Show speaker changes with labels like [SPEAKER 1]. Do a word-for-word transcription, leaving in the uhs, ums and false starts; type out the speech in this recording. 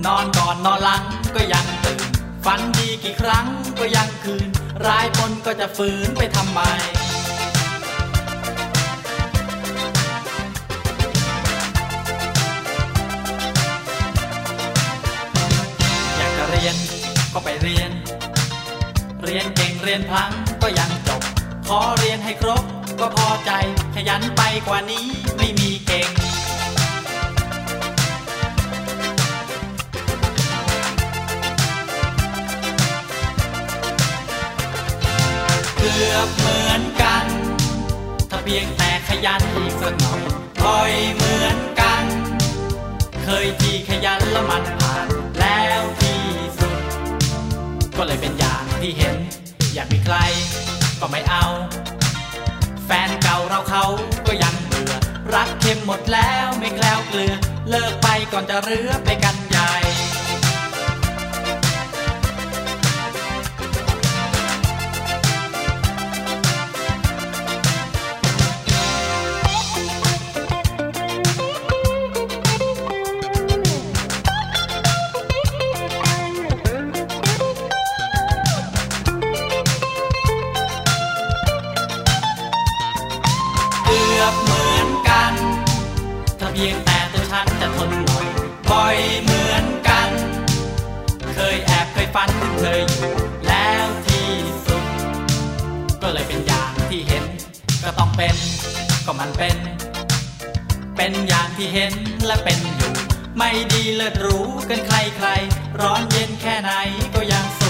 [SPEAKER 1] นอนก่อนนอนหลังก็ยังตื่นฝันดีกี่ครั้งก็ยังคืนร้ายปนก็จะฝืนไปทำไมอยากจะเรียนก็ไปเรียนเรียนเก่งเรียนพลั้งก็ยังจบขอเรียนให้ครบก็พอใจขยันไปกว่านี้ไม่มีเก่งเกือบเหมือนกันถ้าเพียงแต่ขยันอีกสักหน่อยปล่อยเหมือนกันเคยที่ขยันแล้วมันผ่านแล้วที่สุดก็เลยเป็นอย่างที่เห็นอยากมีใครก็ไม่เอาแฟนเก่าเราเขาก็ยังเบื่อรักเค็มหมดแล้วไม่แคล้วเกลือเลิกไปก่อนจะเรือไปกันใหญ่เหมือนกันถ้าเพียงแต่ตัวฉันจะทนหน่อยบ่อยเหมือนกันเคยแอบเคยฝันถึงเธออยู่แล้วที่สุดก็เลยเป็นอย่างที่เห็นก็ต้องเป็นก็มันเป็นเป็นอย่างที่เห็นและเป็นอยู่ไม่ดีเลิศหรูเกินใครใครร้อนเย็นแค่ไหนก็ยังโส